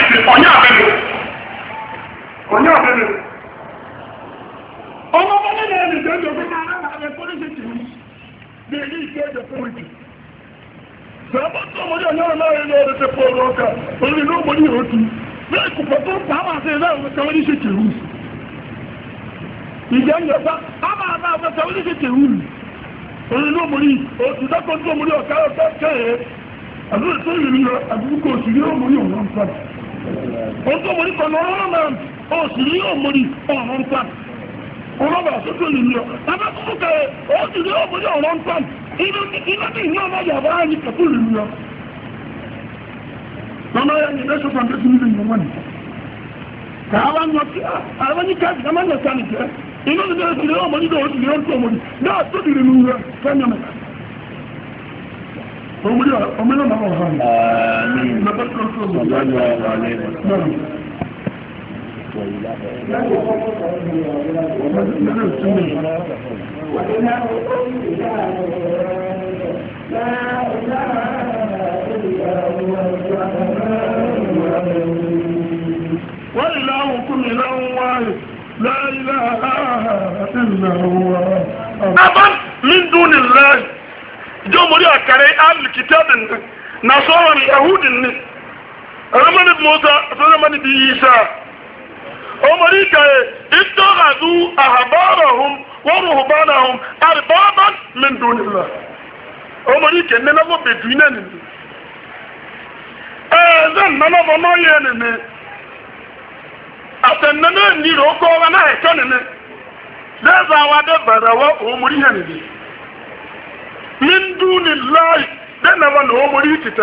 ọ̀nyá àbẹ̀bẹ̀. Ọ̀nyá àbẹ̀bẹ̀. Ọmọ ọmọ nínú ẹni tó ń jọ fún ara rẹ̀ pọ́lísì tì í. Bí èyí ìké ẹ̀jẹ̀ fún ìdì. Sọ̀rọ̀ tó ọmọdé ọ̀nyá ọ̀nà rẹ̀ ní ọdún tẹ́ fọ́ọ̀rọ̀ ọkà. Orí ní ọmọdé yóò tu. Bẹ́ẹ̀ kò pọ̀ tó ń pa àwọn àti ẹ̀rọ pọ́lísì tì í. Ìjẹ́ ń yọ̀fá, a máa bá ọ̀fẹ́ pọ́lísì tì í. Orí ní ọmọdé òtù dákọ̀ tó ọmọdé ọ̀ká ọ̀ká kẹ́ẹ̀. Àdúrà tó yìí ní àdúgbò òsì ní ọmọdé ọ̀nà ń pa. Ohun tó ọmọdé kan lọ́rọ́ náà òsì ní ọmọdé ọ̀nà ń pa. Ọlọ́bà àtúntò ìlú lọ. Abẹ́kùnkùn kẹrẹ, ó ti rí ọmọdé ọ̀rọ̀ ń tàn. Iná bí ìní ọmọ yàbá ní kàtó ìlú lọ. Mama ya ní ẹ̀ṣọ́ fún àgbẹ̀sí nílùú ìwọ̀n wọ́n ni. Kàáwá ń yọ sí àwọn ní káàkiri ká máa ń yọ sáà nìjẹ́. Iná bí ẹ̀ṣọ́ ìlú ọmọdé náà ó ti rí ọ̀tọ̀ ọmọdé. Náà tó ti rí ìlú rẹ̀ fẹ́yàn mẹ́ta. Ọmọdé náà wọ̀ hàn. وإلهكم إله واحد لا إله إلا هو أبا من دون الله جو مريا كاري آل الكتاب نصارى اليهود رمضان موسى رمضان عيسى أمريكا اتخذوا أحبارهم ورهبانهم أربابا من دون الله أمريكا ننمو بدوينة ذن ننمو نوية أتننا نيروكو وانا هكذا ذا وعد براوة أمريكا من دون الله دنا وانا أمريكا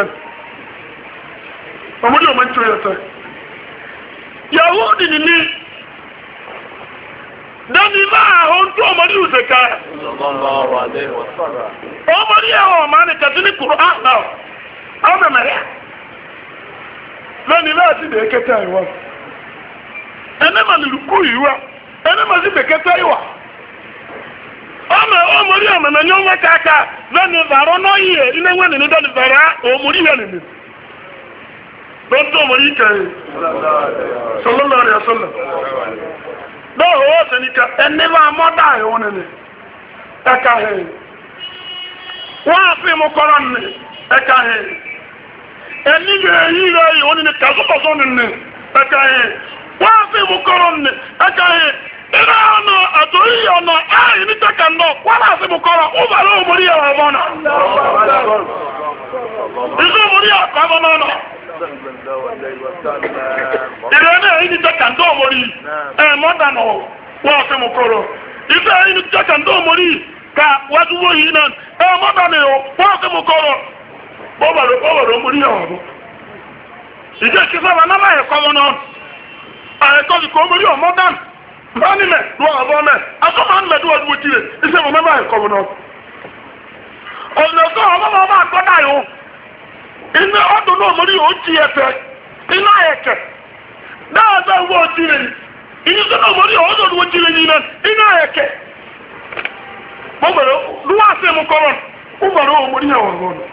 أمريكا من تويتا Yahudi ni dani máa ohun tó ọmọdé òsèká ọmọdé ẹ̀họ́ ọmọ ní kàtí ní kùrù áhà ọmọ mẹ́rẹ́ lẹ́ni láti bẹ̀ẹ́ kẹta ìwà ẹni ma lè rúkú ìwà ẹni ma sí bẹ̀ẹ́ kẹta ìwà ọmọdé ọmọ mẹ́ni ọmọ kàkà lẹ́ni bàrọ̀ náà yìí ilé wẹ́ nínú dani bàrá ọmọdé yẹn nínú lọ́dọ̀ ọmọ yìí kẹrì sallallahu alaihi wasallam náà ó ṣe ní ká ẹni máa mọ́dá ẹ̀wọ̀n nínú ẹka ẹ̀ wọ́n á fi mú kọ́rọ̀ nínú ẹka ẹ̀ ẹni rẹ̀ yìí rẹ̀ yìí wọ́n nínú kàṣọ́kọ̀ṣọ́ nínú ẹka ẹ̀ wọ́n á fi mú kọ́rọ̀ nínú ẹka ẹ̀ ìrẹ́ ọ̀nà àtòrí ọ̀nà ààyè ní tẹ́kà náà wọ́n á fi mú kọ́rọ̀ ó bàrẹ̀ òmòrí ẹ̀wọ̀n ọ̀bọ̀n náà ìṣó òmòrí àkọ́bọ̀n náà ìrẹ́ náà yìí ní tẹ́kà náà òmòrí mọ́dà náà wọ́n á fi mú kọ́rọ̀ ìfẹ́ yìí ní tẹ́kà náà òmòrí ka wájúwó yìí náà mọ́dà náà wọ́n á fi mú kọ́rọ̀ bọ́bàrẹ̀ òmòrí ẹ̀wọ̀n ọ̀bọ̀n ìjẹ́ ìkísọ́wà náà ẹ̀kọ́ wọn náà àẹ̀kọ́ ìkọ́ òmòrí ọ̀mọ́dà báni mẹ lọ àbọ̀ mẹ asọ́mọ́ ní mẹ́tọ́ ọdún wọ́n iṣẹ́ wọn mẹ́bàá ẹ̀kọ́ wọn náà ọ̀nà ọmọ ọmọ àgbọ́dá yìí iná ọdún náà mọ́rí yóò jí ẹ̀fẹ́ iná ẹ̀kẹ́ dáadáa wọ́n jí rẹ̀ ìyíṣẹ́ náà mọ́rí yóò ọdún wọ́n jí rẹ̀ yìí náà iná ẹ̀kẹ́ wọ́n gbẹ̀rẹ̀ lúwà sí ẹmu kọ́rọ̀ ó gbẹ̀rẹ̀ wọ́n mọ́rí yẹn wọ̀n wọ́n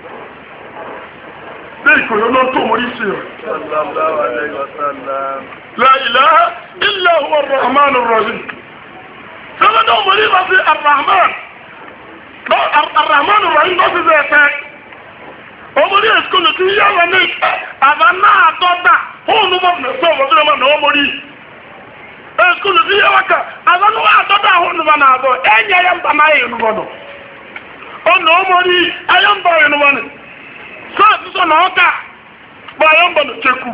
bẹ́ẹ̀ kò yọ náà tó mọ́rí sí rẹ̀ لا إله إلا هو الرحمن الرحيم سبب مريض في الرحمن الرحمن الرحيم ما في ذاته ومريض يسكن فيه ونك أبنا أتودا هو نمر نسوه وزير من هو مريض يسكن فيه وكا أبنا أتودا هو نمر نابو أين ينبع ما ينبع أنه مريض أينبع ينبع سأسسا نوكا باينبع نتكو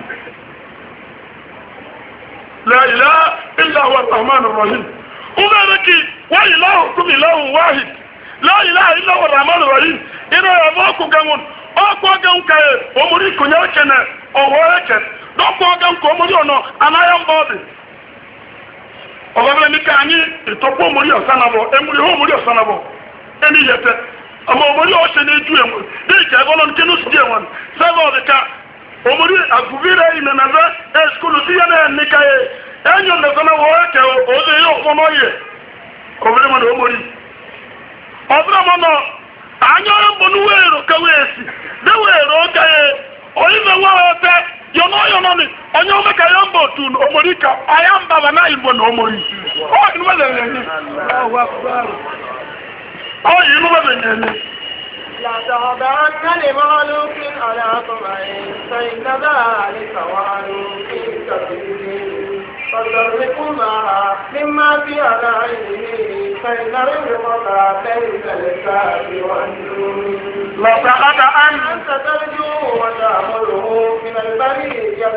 لا إله إلا هو الرحمن الرحيم وذلك وإلهكم إله واحد لا إله إلا هو الرحمن الرحيم إنه يبوكم كمون أقوى كم كي ومري كنيا كنا أوه كن دكوا كم كمري أنا أنا يوم بابي ọ̀gbọ́n ní ká ní ìtọ́pọ̀ mórí ọ̀sánàbọ̀ ẹmúrí ó mórí ọ̀sánàbọ̀ ẹni yẹtẹ ọmọ mórí ọ̀ṣẹ́ ní ojú ẹ̀wọ̀n ní ìkẹ́ ẹgbọ́n ní kínú sí ẹ̀wọ̀n sẹ́fọ̀ ọ̀dẹ̀ká omori aguvire imenaze eskulu si ya na nikaye enyo ndezana woke oze yo kono ye omori mo omori obra mo no anyo mbonu wero kawesi de wero kaye oyize wote yo no nani onye omeka ya mba otu omorika aya mba bana igbo na omori o inu wele nyenye Allahu akbar o inu wele nyenye لا تخضعن لمخلوق على طمعين فإن ذلك وعن في تقليد فصرفهما مما في على عينه فإن رزقك ليس للكافر والنور لا تخضعن أنت ترجو وتأمله من البرية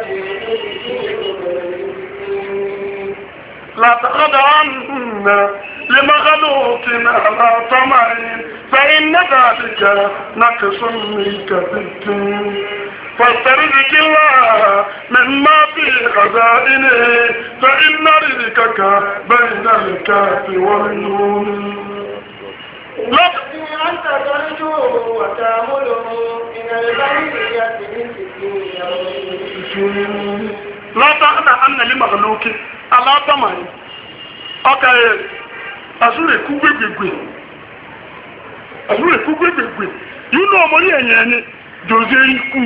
لا تخضعن لمخلوق على طمع فإن ذلك نقص منك في الدين فاسترزق الله مما في خزائنه فإن رزقك بين الكاف والنون لا أنت ترجو وتأمله من البرية لا تخضعن لمخلوق على طمع أوكي azure kugwegwegwe yinu omori enyene doze iku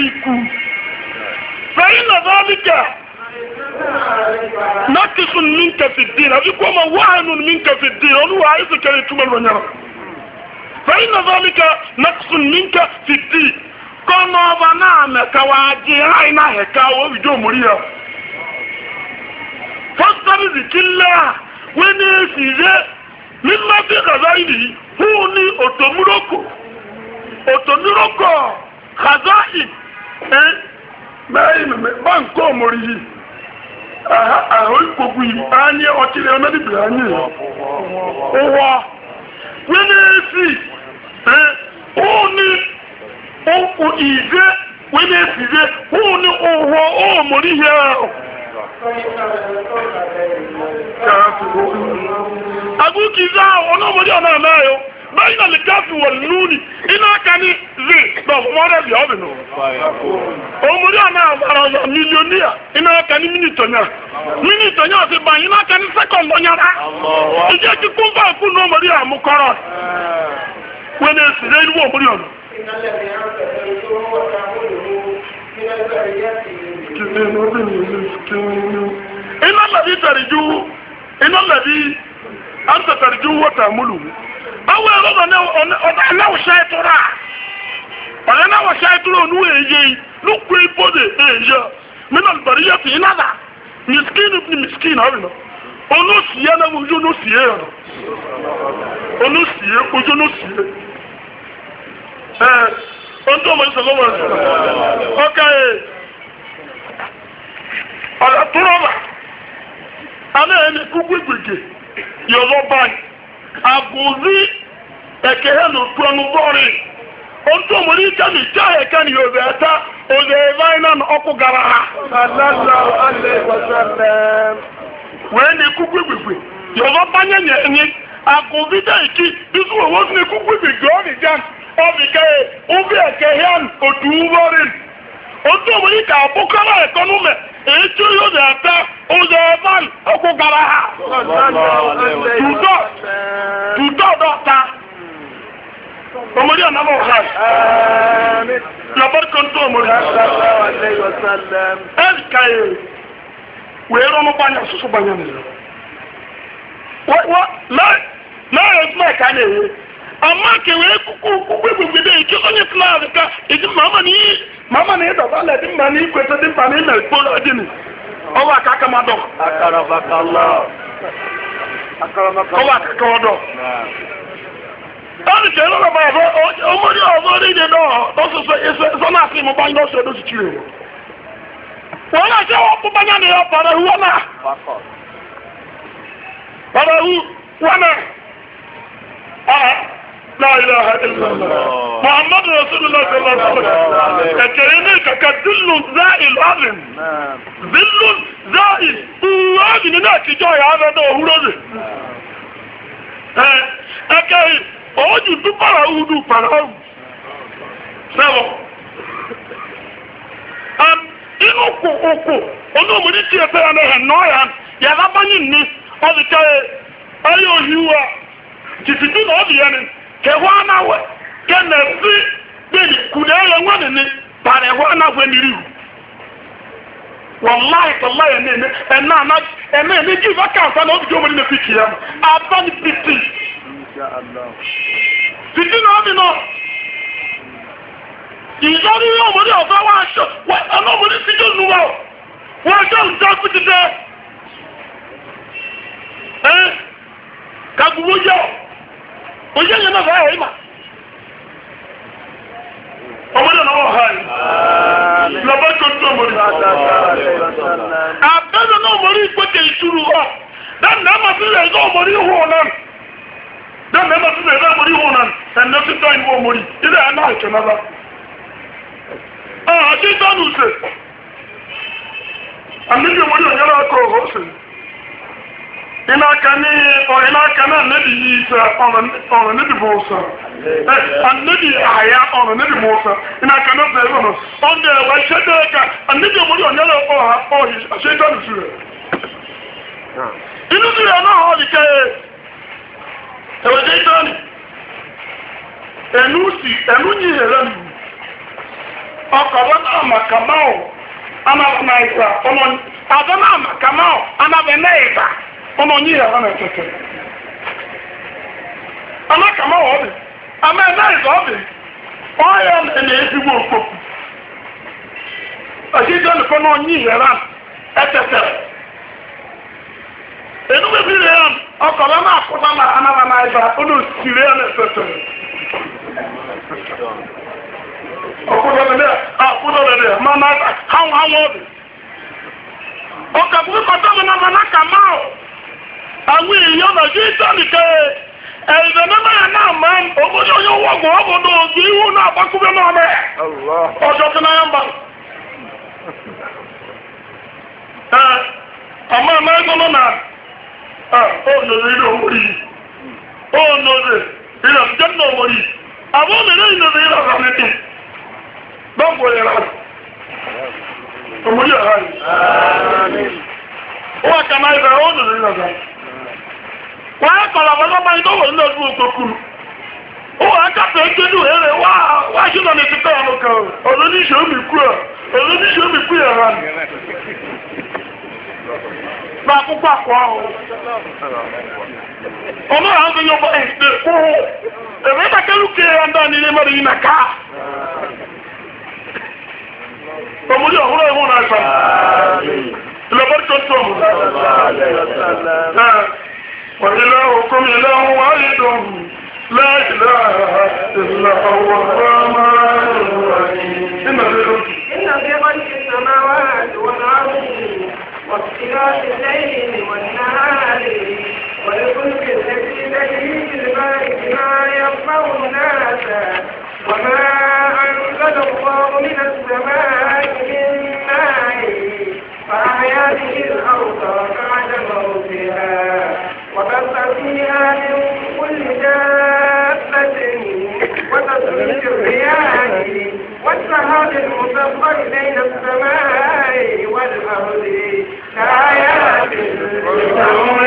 fa inna dhalika naqisun minka fi din aziko ma wahanun minka fi din onu wa aizu kare tumal wanyara fa inna dhalika naqisun minka fi din kono bana me kawaji aina heka wo bijo omori ya fastabizikillah wani size mímọ́ bí kàzáìlì fún ní òtòmúrókò kàzáì mẹ́rin báńkọ́ òmòrì yìí àwọn ìpògù yìí a ní ọtílẹ̀ ọmọdébìrì a ní ọwọ́ wani sí fún ní ìzẹ́ wani size fún ní ọwọ́ òmòrì yìí agukiza onomori ona mayo bayina likafi walnuni ina kani zi do more bi obino omori ona araza millionaire ina kani minitonya se ban ina kani second onyara ije ki kumba ku no mori amukoro wene size ilu omori ona إن الذي أنت ترجو وتأمله أول رضا أنا وشايطرا أنا وشايطرا نوي نقوي بودي من البرية هنا مسكين ابن مسكين هذا ونسي أنا وجو نسي ونسي وجو نسي أنتم ما يسلمون أوكي على طرابة أنا أنا كوكوكوكي يوضبان أقوذي أكهنو تونبوري أنتم مريكا مجاه كان يوضيتا وذيبانا أكو غراها صلى الله عليه وسلم وأنا كوكوكوكي يوضبان يعني أقوذي تايكي بسوء وزن كوكوكوكي أولي جان أبكي أبي أكهن أتوبوري أنتم مريكا أبوكرا أكونومي ètò yóò dẹ̀ ẹ̀tẹ́ oúnjẹ ẹ̀fán ọkọ̀ gara ha tùtọ́ dọ́ta ọmọdé ọ̀nàmọ̀ ọ̀hán lọ́bọ̀dé kan tó ọmọdé ẹ̀ẹ́dìkàyè wèé rọ́nù bányà sọ́sọ́ bányà nìyà láàrín ẹ̀fún ẹ̀ka ní èyí àmọ́ kèwèé kúkú gbégbègbè ìkí ọ́nyẹ fúláàrí ká ìdí mama ni dọ̀bá lẹ̀ tí mbà ní ìkwẹ́sẹ̀ tí mbà ní ìmẹ̀ ìkpọ́lọ̀ ọdí ni ọwọ́ àkàkà máa dọ̀ ọwọ́ àkàkà ọdọ̀ ọdún kẹ́ lọ́nà báyà fọ́ ọmọdé ọmọdé ìdè náà lọ́sọ̀sọ̀ sọ́nà àti ìmọ̀ bá ń lọ́sọ̀ ẹ̀dọ́ sì kiri wọ́n náà ṣe wọ́n púpọ̀ nyá ni ọ pàdé hu wọn náà pàdé hu wọn náà لا إله إلا الله محمد رسول الله صلى الله عليه وسلم كريمك كذل زائل عظم ذل زائل وهذه ناكي جاي هذا ده هو أكاي أوجو دبارا أودو فراو سوا إنو كو ono muri ti e fẹ́ na he no ya ya ba bani ni o bi ka ayo hiwa ti fitu na o bi ya ni kẹwàá náà wẹ̀ kẹ́nà sí bẹ́ẹ̀ni kùnà ẹ̀yẹ wọ́n nìní pàrẹ̀ wọ́n náà wẹ̀ nírí wallahi tallahi ene give account na obi jomori na fiki ya abani piti insha Allah piti no bi no ìjọrí yóò mọ̀ ní ọ̀fẹ́ wá aṣọ ọlọ́mọ ní síjọ́ lúwọ́ wọ́n jẹ́ ìjọ fìdí dẹ́ ẹ́ kàgbùgbò yọ òyẹ́ yẹn náà fẹ́ ìmà ọmọdé náà wọ́n ha yìí lọ́bọ́ tó tó mọ̀ ní àbẹ́rẹ́ náà mọ̀ ní ìpẹ́kẹ̀ ìṣúrù wọ́ dáná ẹ̀mà sílẹ̀ ẹ̀zọ́ ọmọ ní ìhùn náà dáná ẹ̀mà sílẹ̀ ẹ̀zọ́ ọmọ ní ìhùn náà ẹ̀nà títọ́ ìwọ̀ ọmọ ní ilẹ̀ ẹ̀ náà ìkẹ́ náà àti ìtọ́nù ṣe àmìlì òmòdí òyìnbó ọkọ̀ òhòsì ìnáka náà nẹ́bì yìí ṣe ọ̀rọ̀ nẹ́bì bọ̀ọ̀sà ànẹ́bì àyà ọ̀rọ̀ nẹ́bì bọ̀ọ̀sà ìnáka náà ṣe ẹ̀rọ ọ̀dẹ̀ ẹ̀wà ṣẹ́ dẹ́ẹ̀ka àmìlì òmòdí òyìnbó ọkọ̀ àṣẹ ìtọ́nù ṣe rẹ̀ inú sí ẹ̀ náà ọ̀dì kẹ́ ẹ̀wẹ̀dẹ̀ ìtọ́nù ẹ̀nú yìí ẹ̀rẹ́ nìyí ọkọ̀rọ̀ náà màkàmáwò anábẹ̀nà ìgbà ọmọ àbẹ́ náà màkàmáwò anábẹ̀nà ìgbà ọmọ yìí ẹ̀rọ nà ẹ̀tẹ̀tẹ̀ anákàmáwò ọ̀bì amẹ́nà ìgbà ọ̀bì ọ̀yọ́ ẹ̀nà ezigbo òkpòkù ọ̀jíjọ́ nìkan náà yìí ẹ̀rọ ẹ̀tẹ̀tẹ̀ ẹ̀nú bíbí rẹ̀ ọkọ̀rọ̀ náà kọ́ta náà anábẹ̀nà ìgbà ọ̀nà òsìrì ẹ̀rọ ẹ̀tẹ̀tẹ̀ ọkụdọrọ mana hanwa obi ọkàbùkù kọtọ́mù náà mana kàmá ọ̀ àwọn èèyàn náà jí ìtọ́nìkẹ́ ẹ̀rẹ̀ mẹ́mẹ́ yẹn náà máa ń obodo onye wọ́gbọ̀n ọgbọ̀dọ̀ ògì ihu náà gbákúbẹ́ náà mẹ́ ọjọ́ tí náà mbà ọmọ ẹ̀mẹ́ ẹgbẹ́ náà ọ̀nọ̀rẹ̀ ilé òmòrì ọ̀nọ̀rẹ̀ ilé ọ̀jẹ́ náà òmòrì àbọ̀ mẹ́rẹ̀ ìnọ̀rẹ̀ ilé ọ̀rọ̀ mẹ́tẹ̀ bọ́ǹbù yẹn rà ọmọdé ọ̀há yìí ó wà kàmá ìfẹ́ ó dùn ní ọ̀gá wọ́n á kọ̀lọ̀ àwọn ọmọ ìdánwò nínú ọdún òkòkù ó wà á kàtà ẹgbẹ́dù ẹ̀rẹ̀ wá ṣúná ní ti tẹ́wọ̀n lókàn olóníṣẹ́ omi kú ẹ̀ rà ní bá púpọ̀ àkọ́ ọmọ àwọn tó yọ bọ́ ẹ̀ṣẹ̀ kú ẹ̀rẹ́ kàkẹ́lù kéré ọ̀dọ́ nílé mọ́rin yìí nà ká ọmọdé ọ̀húnrẹ́ ìwọ̀n náà sọ ìlọ́bọ̀ tó tó mú wàílẹ̀ òkú ilẹ̀ wáyé dùn láìlá ìlà ọwọ́ rọ́mà ìrìn وما أنزل الله من السماء من ماء فأحيا به الأرض بعد موتها وبث فيها من كل دابة وتصريف الرياح والسحاب المسخر بين السماء والأرض لآيات لقوم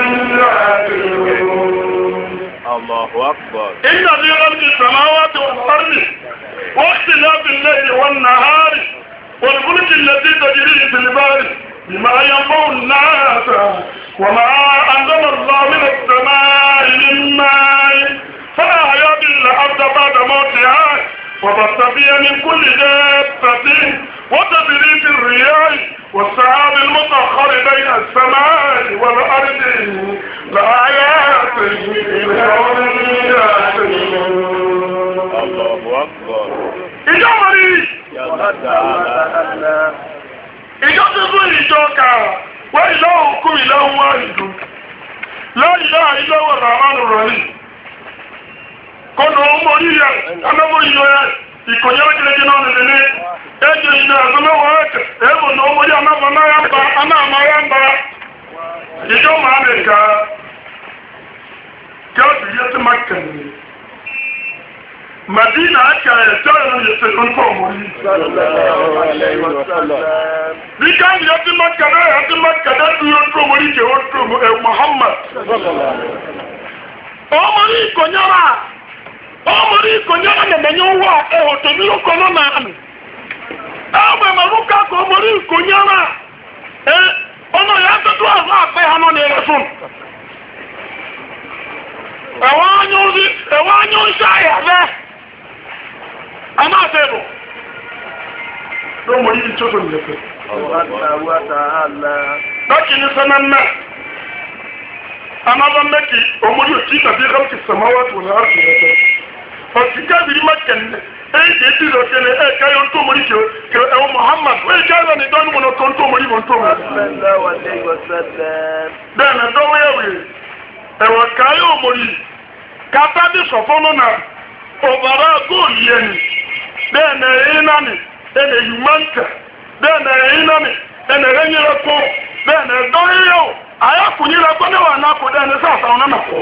يعقلون الله أكبر إن في خلق السماوات والأرض واختلاف الليل والنهار والفلك التي تجري في البحر بما ينفع الناس وما أنزل الله من السماء من ماء فأحيا به الأرض بعد موتها وبث فيها من كل دابة وتدريج الرياح والسحاب المسخر بين السماء والأرض لآيات لقوم يعقلون الله أكبر ìjọ́mọ̀rí ìjọ́ tuntun ìjọ ka wọ́n ìlọ́ òkú ìlọ́hun wá ìlú lọ́ìlọ́ ìlọ́wọ̀ ràmánù rọ̀rí kọ́nà ọmọ yíyà anáwọ̀ ìlọ́ yẹ ìkòyẹ́ gẹ́gẹ́ náà nìlẹ̀ ẹjẹ́ ìlú àgbẹ̀lọ́wọ̀ ẹ̀kẹ́ ẹ̀bùn náà ọmọ yíyà anáwọ̀ náà ń bá ìjọ́ máa nìka kẹ́ọ̀tù yẹ́ tí máa kẹ̀lẹ̀ Madina aka ẹ̀tọ́rọ̀ yẹ̀sẹ̀ lórúkọ ọmọrí. Bí káàmì ọdún mọ́kàdá dúró tó mọ́rí jẹ́ ó tó Muhammad. Ọmọrí ìkọ̀nyára mẹ̀mẹ̀nyẹ́ wà ẹ̀họ̀ tó ní lókọ náà nà ámì. Ẹ̀mẹ̀ màrúkà kọ ọmọrí ìkọ̀nyára no ne rasun ewanyo shaya be ama sebo do mo yi choto ni lepe wa ta'ala lakini sananna ama bambeki omuri utika bi khalqi samawati wal ardi fakika bi makan de ti lo kene kayo to mori ke Muhammad we kayo ni don mo no to mori mo to sallallahu alaihi wasallam dana do we wa kayo mori kata bi so fono na obara go yeni dana inani ene humanta dana inani ene renyero ko dana do yo aya kunyira ko ne wa na ko dana sa sa na ko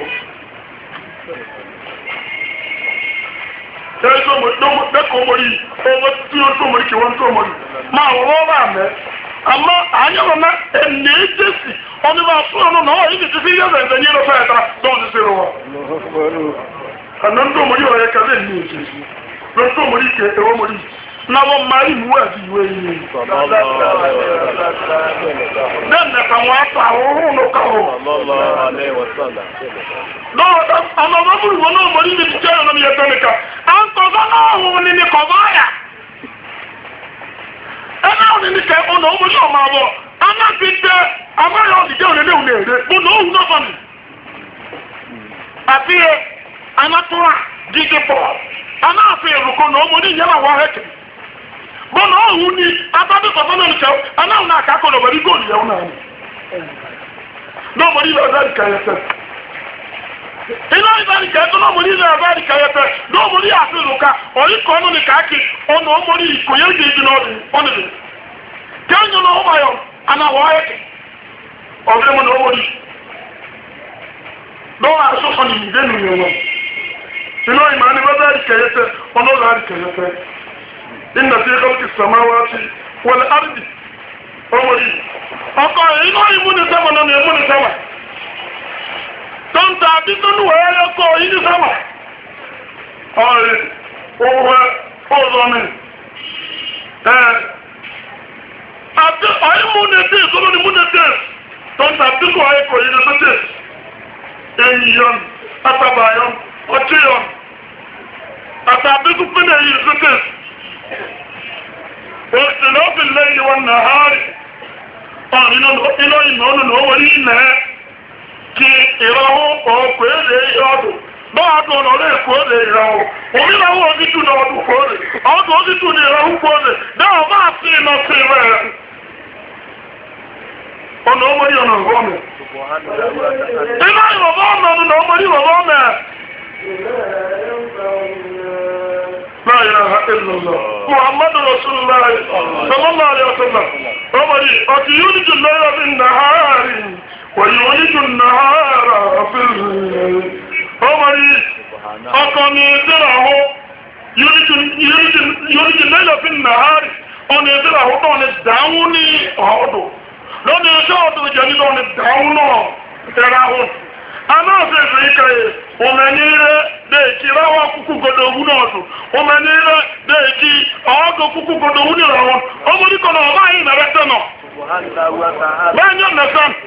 There's no more that comedy over 200 to 100. My over, Amma, I never met a native on the phone. No, it is serious and the year of that. Don't zero. And none to Maria, I can use. Don't to Maria, now my word you will. Then the Kamata, no cover. No, I'm not going to tell them yet. I'm going to Kovaya. And now in the camp on over your mother. I'm not been there. I'm not going to do it. But no, nothing. I fear I'm not to dig a ball. I'm not fear to go nobody yellow water. But no, who need about the performance show? And now not a couple of very good. Nobody knows that character. Nobody nobody has to look at or you come on the khaki or nobody created on it. Can you know my own and I want or them nobody? No, I saw something then you know. You know, in my brother character or no other character. In the field of Samawati, well, Ardi, nobody. Okay, you know, you wouldn't have on the moon. Don't have to know where you go in the summer. Hold on. After I moon a day, so many moon a day. Don't have to go in the city. Young, Atabayon, or Chion. Atabi to finish the city. What's the open lady one the hard? Oh, you know, what is in there? Kí ìràwọ̀ ọ̀pẹ́ lè yọ́dù báà tó lọ lè kó lè ìràwọ̀ òmìnàwọ̀ òsìtú ní ọdún kó lè ọdún òsìtú ní ìràwọ̀ kó lè dáa máa sí iná sí rẹ̀ ọ̀nà ọmọdé ọ̀nà ọ̀gọ́mẹ̀ iná ìrọ̀bọ̀ ọ̀nà ọ̀nà ọmọdé ìrọ̀bọ̀ ọ̀mẹ̀ La ilaha illallah Muhammadu Rasulullah sallallahu alaihi wasallam ọmọdé ọ̀tí yóò ní jù lọ́yọ̀ bí nàárì ويولد النهار في الليل أمري أقام يدره يولد الليل في النهار أن يدره دون الدعوني أعوده لون يشاهد الجاني دون الدعوني تراهون أنا سيفيك ومنيرة ديكي راوا كوكو قدوهون أسو ومنيرة ديكي أعوده كوكو قدوهون راهون أمري كنا أغاين نرسنا When you're not done,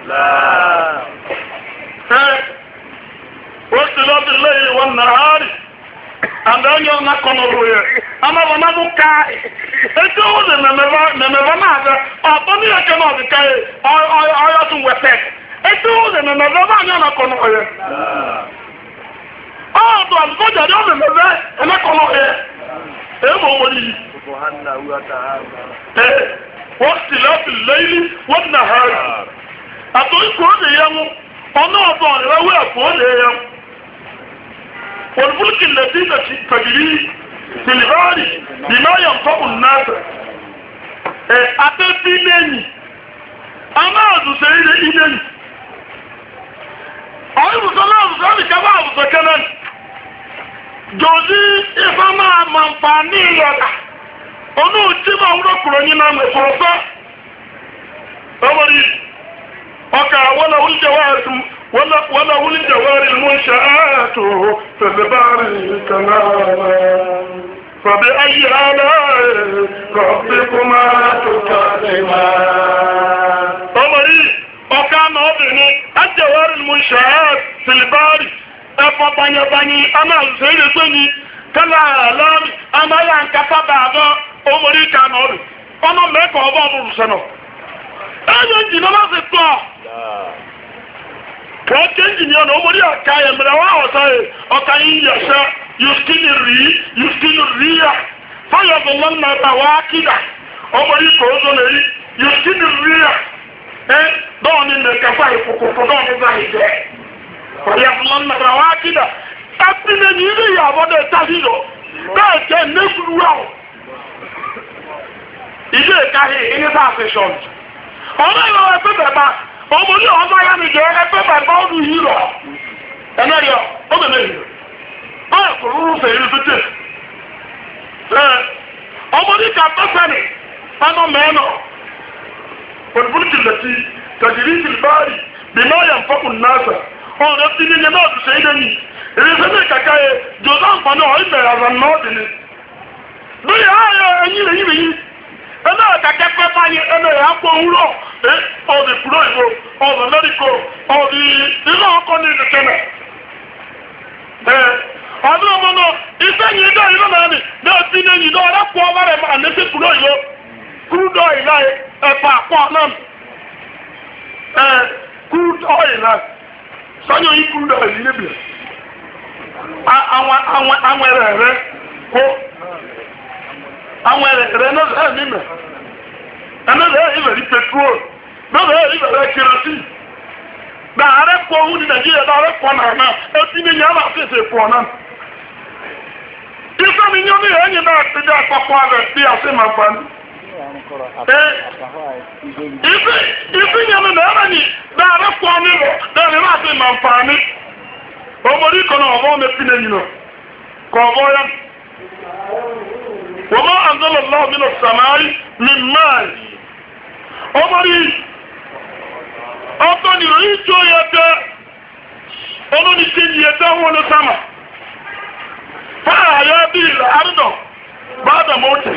what's the love delay 1 hour? And then you're not going to do it. I'm not going to die. It's all the never matter. Only I cannot be carried. I have to wear it. It's all the never matter. You're not going to do it. Oh, but I'm going to do it. I'm not going to do it. Everybody. واختلاف الليل والنهار أتوي كون يوم أنا أطول روي كون يوم والفلك التي تجري في البحر بما ينفع الناس أتبي لني أنا أزوجي لني أيوة صلاة كما أزوجنا جوزي إفما منفعني يلا ọ̀nà òjí máa ń rọ́kùnrin ní náà mẹ́fọ́fá ọmọdé ọkà wọ́n wúlìjẹ̀wárí mú ṣàátò fẹ̀lẹ̀bárí kanáà fàbí ayé aláàrẹ̀ rọ̀bí kó máa tó kàrí máa ọmọdé ọkà náà obìnrin شهاد في الباري أفضل بني أنا زيني كلا لام أنا ينكفى بعض أمريكا نور أنا ميكو أبو سنو أنا جينا ما زدتوا كأن جينا أمري أكايا مروا وساي أكاين يشا يسكن الريح فيظللن رواكدا أمري كوزوني يسكن الريح دون الكفاية فكفدون ذلك فيظللن رواكدا أبنى نيري يا بدا تهيلو ذلك نفلو ilé ìkáyé initiation ọmọ ìlọ ẹgbẹ́ bẹ̀bá ọmọ ní ọmọ ya mi jẹ́ ẹgbẹ́ bẹ̀bá ọdún yìí rọ̀ ẹ̀nẹ́yọ ọgbẹ̀mẹ̀ yìí báyẹ̀ kò rúrú fẹ̀ yìí fẹ́ tẹ̀ ọmọ ní ká bẹ́sẹ̀nì ẹnọ mẹ́nọ olùbúrúkì lẹ́tí tàjírí ìbáàrí bí náà yà ń fọ́kùn náà ọ̀rọ̀ tí ní yẹn náà ti ṣe ilé ní ìrìnsẹ́ ní kàkáyé jòzá ń pa náà ìbẹ̀rẹ̀ àzà náà dì ní bí i ààyè ẹ̀yìn rẹ̀ yìí ẹnà àkàkẹ́kẹ́ báyìí ẹnà ìyàpọ̀ òwúrọ̀ ọ̀dì kúrò ìbò ọ̀dì mẹ́ríkò ọ̀dì ilé ọkọ̀ ní ìdíkẹ́nẹ̀ ọdún ọmọ náà iṣẹ́ yìí dá ìlú náà ní náà sí ní yìí náà ọ̀rẹ́pọ̀ ọmọ rẹ̀ máa ní sí kúrò ìbò kúrúdọ̀ ìlà ẹ̀fà àpọ̀ náà kúrúdọ̀ ìlà sọ́yọ́ yìí kúrúdọ̀ ìlú níbi àwọn ẹ̀rẹ̀ rẹ̀ kó àwọn ẹ̀rẹ̀ náà lẹ́ẹ̀ mímẹ̀ ẹ̀nà lẹ́ẹ̀ ìbẹ̀rí petrol náà lẹ́ẹ̀ ìbẹ̀rẹ̀ kerosene na arẹ́pọ̀ ohun ní nàìjíríà náà arẹ́pọ̀ náà ẹtí ní yàrá àfẹ́sẹ̀ pọ̀ náà ìfẹ́ mi ní oníyẹ̀ ẹ̀yìn náà ti dé àpapọ̀ rẹ̀ bí a ṣe máa gbani ìfẹ́ yẹn ní nàìjíríà ní arẹ́pọ̀ nílò náà ní láti máa fà ní ọmọdé kan náà ọmọ mẹ́fì lẹ́yìn náà kọ̀ ọ̀bọ̀ yẹn وما أنزل الله من السماء من ماء أمري أطني ريتو يتا أمني سيني يتا هو نسمع فأحيا به الأرض بعد موته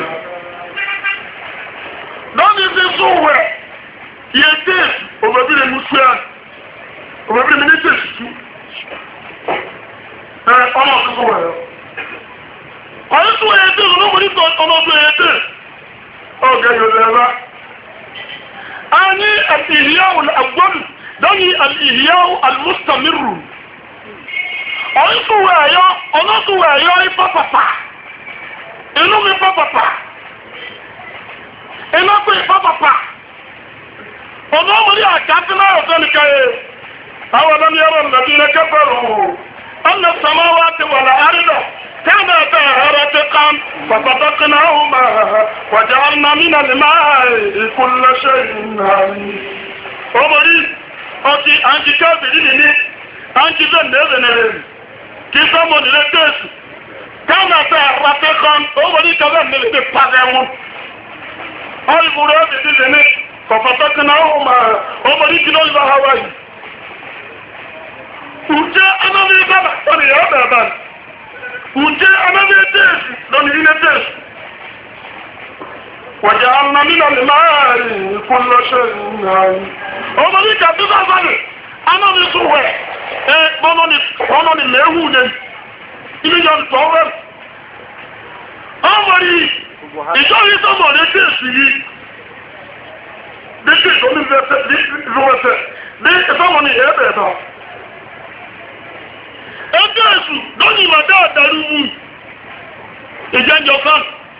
دون يسوع يتس وبابي المسيان وبابي منيتس أنا أقول ọ̀yẹ́sù ẹ̀yẹ́dẹ́ olóòmòrí ọmọdún ẹ̀yẹ́dẹ́ ọ̀gẹ́ yorùbá a ní alìhìyàwó agbọ́nù lọ́yí alìhìyàwó almustamiru ọ̀yẹ́sù ẹ̀yọ́ ọlọ́sù ẹ̀yọ́ ipapapa inú mi papapa iná pé ipapapa olóòmòrí àkàtúnà ọ̀sán nìkàyè àwọn ọlọ́ni ẹ̀rọ nàbí lẹ́kẹ́fẹ́rù ọ̀nà samáwá wà láàárínà كانتا رتقا ففتقناهما وجعلنا من الماء كل شيء حي أمري أتي أنت كافرين أنت زنزنين كيسامون لتس كانتا رتقا أمري كذا من البادمون أي مراد ديني ففتقناهما أمري كنوي بهواي وجاء أنا من بابا أنا يا بابا uje anavyeteshi ndani ineteshi wajaalna min almai kulla shay'in hayy omani kabisa zani anani suwe bononi mehu ne ili yan towe omari isori to mo le teshi yi de te to mi vete de to mo ni ebe ba ẹgbẹ́ èṣù lónìí màdá àdàrú mú ìjẹjọ kan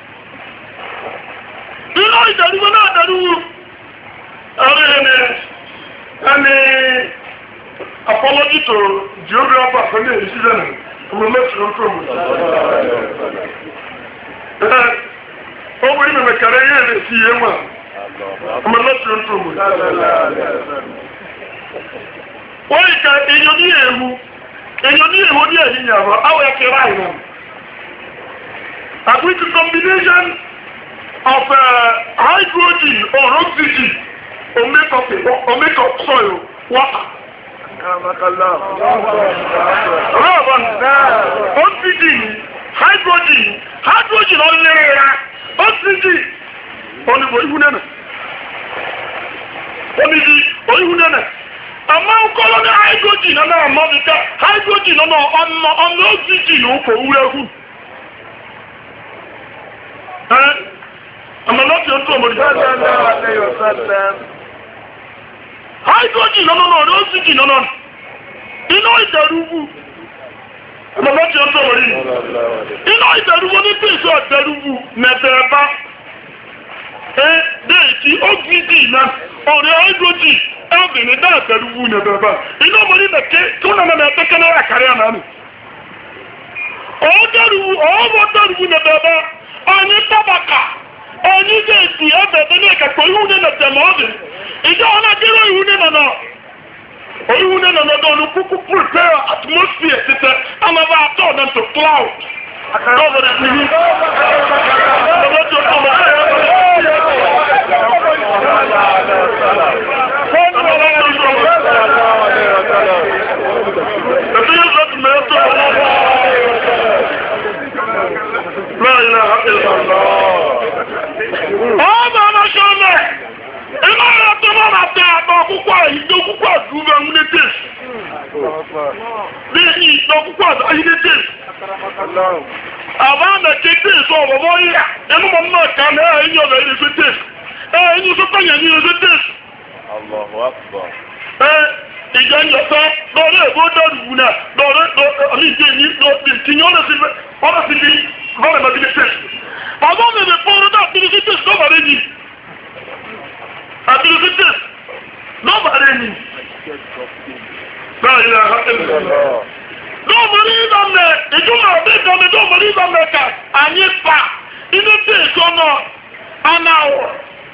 nínú ìdàrúwọ́ náà àdàrú mú ààrẹ ẹni apology to geographer fún ní èyí lẹ́nà ọmọ mẹ́sàn-án tó mú ọmọ ìmẹ̀ kàrẹ yẹ́ rẹ̀ sí yé wọn ọmọ mẹ́sàn-án tó mú wọ́n ìkà èèyàn ní èèwú èyàn ní èwo ní ẹ̀yìn yàrá àwọn ẹ̀kẹ́rẹ́ àìrán agreed to combination of hydrogen or oxygen or make up soil water. Oxygen hydrogen ọ̀lẹ́rẹ̀ẹ́ra oxygen onígbò ihu nẹ́nẹ̀ ama nkọrọ ní hydrogen náà náà mọ́ níta hydrogen náà ọ̀nà oxygen ó kò wúrẹ́ hù. Àmọ́ lọ́tí ó tó ọmọdé. Hydrogen náà náà ọ̀nà oxygen náà náà iná ìdẹ̀rùbù. Àmọ́ lọ́tí ó tó ọmọdé. Iná ìdẹ̀rùbù ní pèsè ọ̀dẹ̀rùbù mẹ̀bẹ̀ẹ̀ bá. Déètì oxygen náà ọ̀rẹ́ hydrogen. Ẹ̀bìnrin náà tẹ̀lú wú ní ẹ̀bẹ̀rẹ̀ bá. Iná ọmọdé nẹ̀kẹ́ tó nà nà ẹ̀tẹ́kẹ́ náà àkàrí àná nù. Ọ̀wọ́ tẹ̀lú wú ní ẹ̀bẹ̀rẹ̀ bá. Ọ̀nyí tábàkà. Ọ̀nyí déètì ẹ̀bẹ̀rẹ̀ ní ẹ̀kẹ́kọ̀ọ́ ihu ní ẹ̀tẹ̀mọ́ ọ̀dẹ̀. Ìjọ ọ̀nà kéré ihu ní nànà. Ihu ní nànà dọ̀nù kúkú prepare atmosphere títẹ̀ amaba atọ̀ ọ̀nà to cloud. لا إله إلا الله. هذا ما شاء الله. إما يطلع تابع كوكا يدو كوكا دوبا منتش. ليه يدو كوكا ينتش. أبانا كتير صار بويا. إنه ما كان هاي يوم يفتش. إنه سبحان يفتش. الله أكبر. Ìjọ ń yọ̀sọ́ lọ́rọ̀ ẹ̀gbọ́n dọ̀rù náà lọ́rọ̀ ọ̀mí ìdí èyí tí yọ́ lọ́sí bí lọ́rọ̀ ẹ̀mọ́ bíi tẹ̀sí. Ọgbọ́n mi lè fọ́nrún náà bíi sí tẹ̀sí lọ́bàárẹ̀ yìí. Àbíi sí tẹ̀sí lọ́bàárẹ̀ yìí. Báyìí náà lọ́mọrí ìdánmẹ̀ ìjọba àbí ìdánmẹ̀ lọ́mọrí ìdánmẹ̀ ká ànyí pa inú tẹ̀sí ọ̀nà anáwọ̀.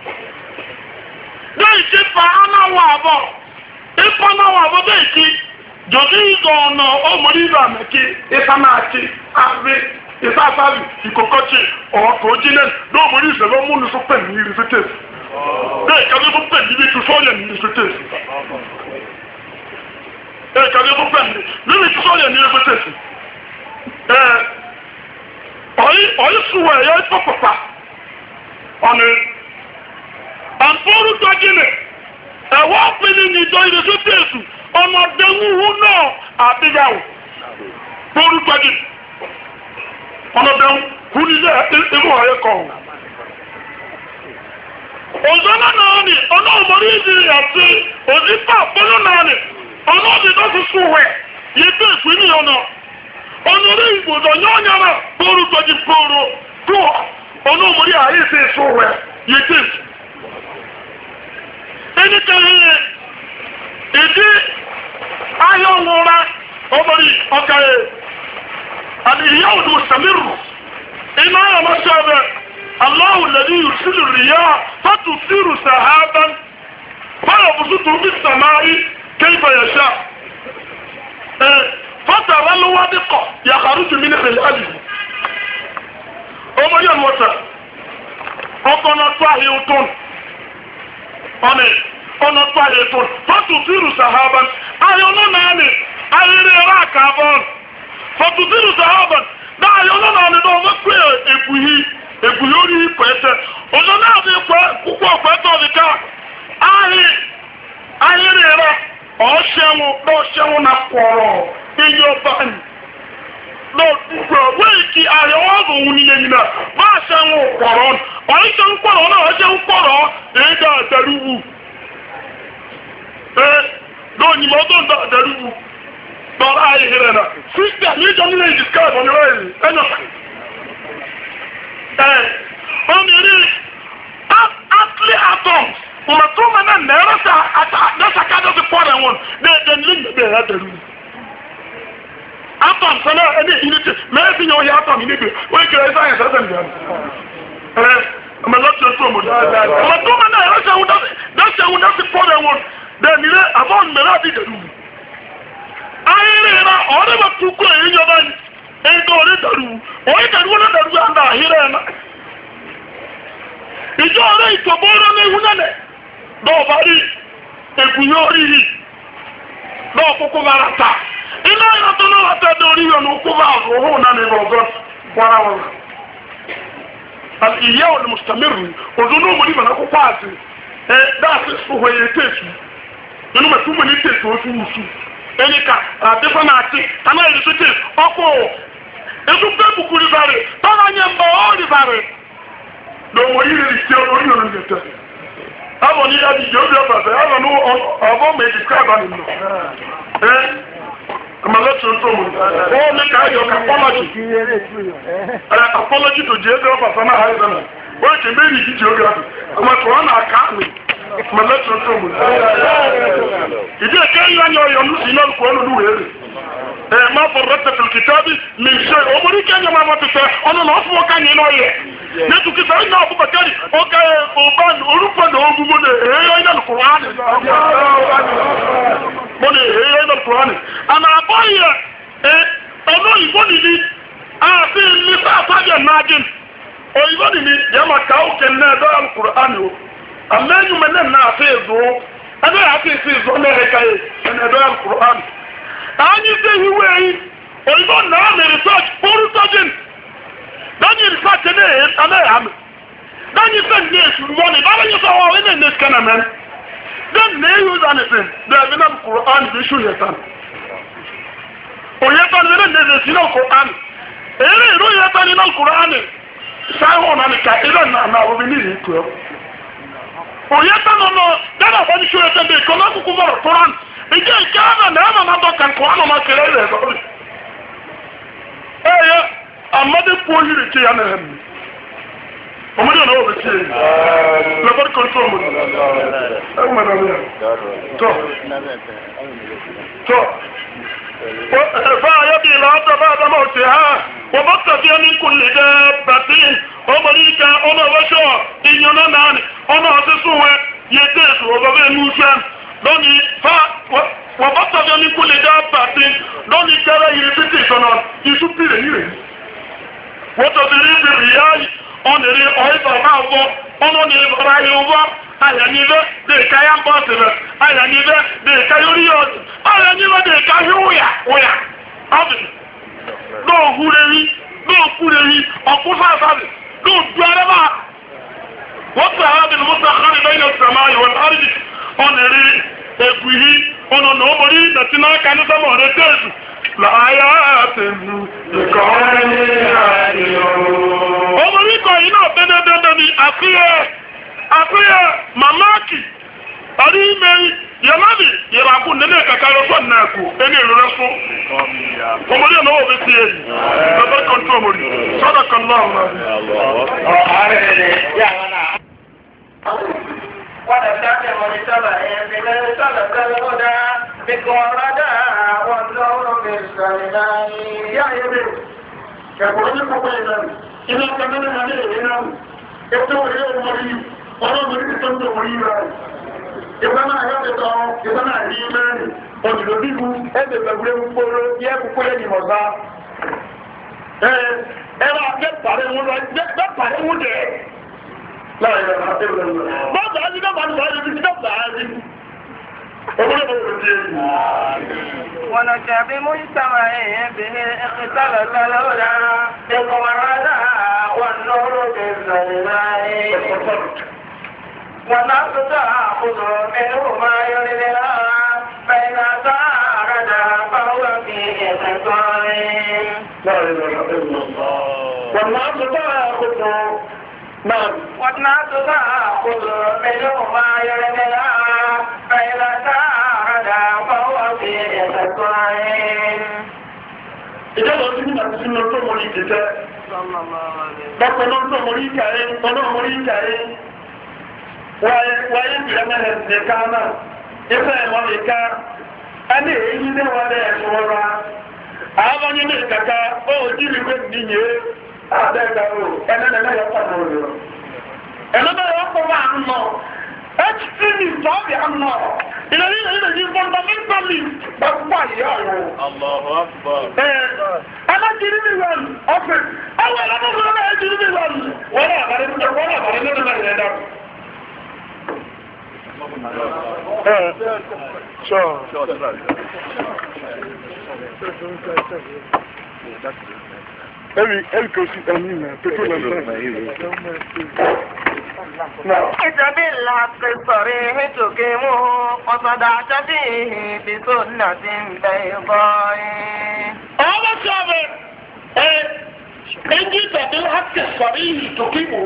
Lẹ́yìn tí pa anáwọ̀ àbọ̀. Ìfọ́nà wà bọ́bẹ̀ ìkí, jòdí ìzọ ọ̀nà ọmọdé ìlú àmẹ́kí, ìfàmáàkí, àrí, ìfàfàrí, ìkòkọ́chì, ọ̀pọ̀ ojínẹ̀, lọ́mọdé ìṣẹ̀lọ́ múnú sọ pẹ̀lú ní ìrìsítẹ̀sì. Bẹ́ẹ̀ kàbí fún pẹ̀lú ibi tó sọ́yẹ̀ ní ìrìsítẹ̀sì. Bẹ́ẹ̀ kàbí fún pẹ̀lú níbi tó sọ́yẹ̀ ní ìrìsítẹ̀sì. Ọ̀yí sùwẹ̀ ẹ̀yọ́ ìpọ̀pọ̀pá. Ọ̀nà àǹfọ̀rù tọ́jínẹ̀. Ẹ̀wọ́ pinnu ní ìjọ ìrẹsì tẹ̀sù ọmọdéwúhú náà àbíyàwó lórúkọjú ọmọdéwúhú nílé ìlú ọ̀yẹ́ kọ̀. Òṣèlú náà ni ọlọ́ọ̀mọ̀rí ìdírí àti òṣìṣẹ́ àpọ́nú náà ni ọlọ́ọ̀dì tó ti sùn wẹ̀ yìí tẹ̀sù ní ọ̀nà ọ̀nàrí ìgbòdò yọ̀ọ̀nyàrá lórúkọjú kóró tó ọlọ́ọ̀mọ̀rí àyè ti sùn wẹ̀ yìí tẹ̀sù. Ẹnikẹ́ni ìdí ayọ̀ ńlọra ọmọdé ọ̀kàyè àdìyà òdù sàmìrù iná ọmọ sọ́ọ̀bẹ̀ aláwọ̀ lẹ́ni yùsùlù rìyà fọ́tù sírù sàhábà fọ́yọ̀ bùsùtù bí sàmáyì kéfà yẹ̀ṣà fọ́tà rálọ́wọ́dì kọ̀ yàkàrú jùmí ní ìlàlì ọmọdé ọmọdé ọkọ̀ náà tó àyè òtún ọ̀nà tó àyè tó fọ́tù sírù sàhábà ayọ̀nà náà ni ayẹyẹ ẹ̀rọ àkàbọ̀ fọ́tù sírù sàhábà náà ayọ̀nà náà ni ọmọ pé èbùyí orí ipò ẹ̀tẹ̀ ọ̀nà náà ni púpọ̀ pẹ̀tọ̀ nìka ayẹyẹ ẹ̀rọ ọ̀ṣẹ́wọ̀n na pọ̀rọ̀ iye ọba ni lọ́dúgbò wíìkì àyẹ̀wò ọ̀hún nílé yìí náà máa ṣẹ́wọ̀n pọ̀rọ̀ ọ̀ṣẹ́ ń pọ̀rọ̀ náà ọ̀ṣẹ́ ń pọ̀rọ̀ èdè àtẹ̀rúwù. Lóòyìn mọ́ tó ń dá àdẹ́rùwù lọ́rọ̀ ayé rẹ̀ náà. Sísítà ní ìjọ nílé ìdíkà ìfọ̀nìwá yìí ẹ̀yọ̀. Ọmọ eré athlete atoms ọmọ tó mọ náà nẹ́rọ sá àtàkádọ́ ti pọ̀ rẹ̀ wọn ní ẹ̀dẹ̀ nílé ìgbẹ́ ẹ̀ àdẹ́rùwù. Atoms náà ẹni ìyínítì mẹ́rin fi yàn ó yẹ atom níbi wọ́n kìlọ̀ ẹ̀ sáyẹ̀nsì ẹ̀sẹ̀ nìyẹn. Ọmọ lọ́tí ẹ̀ tó ọmọ tó mọ náà ẹ̀rọ sẹ́wọ́n dá sí pọ̀ rẹ̀ wọn. Dẹ̀mílẹ̀ àbọ̀n mẹ́rẹ́ àti ìdẹ̀rù. Ayẹyẹ náà ọ̀rẹ́ bá tukú èyí yọ báyìí. Èyí tó ọ̀rẹ́ dẹ̀rù. Òyìn dẹ̀rù wọn dẹ̀rù yà ń dà àhírẹ̀ náà. Ìjọ ọ̀rẹ́ ìtòbó rẹ̀ ní ihu nẹ́nẹ̀. Dọ̀ọ̀bá rí ègùnyé orí rí. Dọ̀ọ̀ kúkú bá rata. Iná ìyá tó náà wàtẹ́ dé orí yọ̀ ní kú bá òhun náà ní ìbọ̀gọ́ wàrà wọn. Ìyá òní mùsùlùmí òdùnnú mọ̀ ní ìbànú kúkú àti dáàsì sùhùn èyí tẹ̀sù. nínú mẹ́tún mọ̀ ní tètè oṣù wùsù ẹni ká àdéfọ́ náà ti àná ìrísí tè ọkọ̀ ètò bẹ́ẹ̀ kúkú rìbàrẹ̀ tọ́lá yẹn bọ̀ ọ́ rìbàrẹ̀ lọ́wọ́ yìí rí sí ọ̀rọ̀ yìí ọ̀rọ̀ yẹtẹ̀ àwọn ní ẹni yóò bí ọ̀bàfẹ́ àwọn ní ọ̀bọ̀ méjì káàbà nínú ẹ́ àmàlẹ́tì tó mú wọ́n ní ká yọ apology tó jẹ́ ẹgbẹ́ ọ̀bàfẹ́ náà háyé sẹ́nà wọ́n kì í méjì kí geography àmà tó wọn náà ká mi àmàlẹ́tì tó mú ìdí ẹ̀kẹ́ yìí wọ́n yọ ọ̀yọ́ ní sí náà kọ́ ọ́nù wẹ̀rẹ̀ ما فرطت في الكتاب من شيء أمري كان يا ماما تسا أنا نصف كان ينوي نتو كسا إن أبو بكر أوكا أوبان أوروبا نوبو من هي إلى القرآن من هي إلى القرآن أنا أبايا أنا يبوني لي في اللسان فاجا ناجن ويبوني لي يا ما كاو كنا دا القرآن أما يومنا نافذو أنا أفيز أنا هكاي أنا دا القرآن anyị sị iwe ehi oyibo na amị research bụrụ sọjin danyi research anaghị amị danyi sị ndị esuru mọni baba nye sọ ọhụrụ ị na-ene skana men den na ehi ụzọ anịsị na-ebe na Quran bụ isu yetan oyetan were na-esi na Quran ere ero yetan na Quran saa hụ na ka ire na ọbụbi n'ihi ikwu oyetan nọ dada ọbụbi isu yetan dị ka ọ na-akwụkwọ bọrọ Quran ìjẹ́ ìkẹ́rẹ́ náà náà máa dọ́kàn kọ́ ánà máa kéré rẹ̀ lọ́rí. ẹ̀yẹ àmọ́dé kú oyìrì kí ya náà mi ọmọdé náà wọ́n bẹ̀ kí èyí lọ́bọ̀dé kan tó ọmọdé ẹ̀wọ̀n mẹ́ta mi tọ́ ẹ̀fà ayébí ìlà ọ̀tọ̀ bá àdámọ̀ òsì ha wọ́n bọ́ tàbí ẹni kò lè jẹ́ bàtí ọmọdé ìka ọmọ ọwọ́ṣọ́ ìyànnà náà ni ọmọ ọ̀sẹ̀sùn wẹ yẹ dé ètò ọ̀bọ̀bẹ̀ ẹnu iṣẹ́ lónìí fa wọ́n bá tọ́jọ́ ní kú lè dá bàtí lónìí kẹ́rẹ́ yìí títí ìṣọ́nà iṣu pìrè nílẹ̀ wọ́n tó ti rí bìrì yá ọ̀nìrí ọ̀ìbọ̀ máa bọ́ ọmọ ní ọ̀rọ̀ ayé ọwọ́ àyànnílẹ̀ lè káyà ń bọ́ sílẹ̀ àyànnílẹ̀ lè káyà orí ọ̀dù àyànnílẹ̀ lè káyà òyà ọ̀dù lóòhúrẹ́rí lóòkúrẹ́rí ọ̀kúsáàsáàlì lóòdú arẹ́bà wọ́n tó àrábìnrin mọ́sá kárí lẹ́yìn ọ̀sẹ̀má ìwọ̀n àrídì ọ̀nìrí ẹ̀kùhí ọ̀nà náà mọ̀rí ìdàtí náà ká ní sọ́mọ̀ rẹ̀ tẹ́ẹ̀sù láyá àtẹ̀lú ìkọ̀ọ́rin ọmọrí kọ̀ yìí náà dẹ́dẹ́dẹ́dẹ́ ni àfíyẹ mamaki ọdí mẹ́rin yẹmọ́bì yẹmọ́kù nílé kàkàrọ̀ fún ẹ̀kù ẹni ìrọ̀rẹ́ fún ọmọrí ọ̀nà wọ́n fi sí èyí lọ́bẹ̀ kọ́ntú ọmọrí sọ́dọ̀ kan náà ونتبع مجتبع بغير سلك الهدى بكم الردى والنور بالسلمان يا يبي يقول لكم بينا إذا كمان هذه هنا يبدو هي المريض ولا مريض تنتو مريضا إذا ما يبدو إذا ما الإيمان ونجدده هذا بقوله مقوله يأكل يدي مزا ẹ̀rọ akẹ́pàrẹ́ wọn jẹ́ لا إله إلا الله ما تعالي نبع الفائدة بكتاب عادي ونشأ بمجتمع به اختلف الهدى بالورى والنور بالظلماء والناس تأخذ منه ما يريدها فإذا تارد فهو فيه خطأ لا إله إلا الله والناس تأخذ نعم والناس تأخذ منه ما يرميها فإذا تارد فهو فيه خطأ إذا لو تكون أتسمى الأمور كتاب بقى الأمور كارين الأمور كارين ويجب أن نتكامل إذا أمريكا أنا إيجي ولا أشورا أبا يمكنك أو جيبي بني àbẹ́gbẹ̀rò ẹlẹ́lẹ́lẹ́ yọpọ̀lọ́ rẹ̀ ẹlẹ́lẹ́ yọpọ̀lọ́ àmọ́ extremist ọ̀bẹ̀ àmọ́ ìrẹ̀lẹ́ yìí fundamentalist gbogbo ìyá ọ̀rọ̀ alájírí mi wọ̀n ọ̀fẹ́ ẹwọ́ ẹlẹ́mọ̀gbọ́n náà jírí mi wọ̀n wọ́n àbárẹ́ nínú mẹ́rin ẹ̀dá Every coach is a new man. إذا بالحق الصريح تقيمه وصدعت فيه بسنة بيضاء. هذا سابق إن جئت بالحق الصريح تقيمه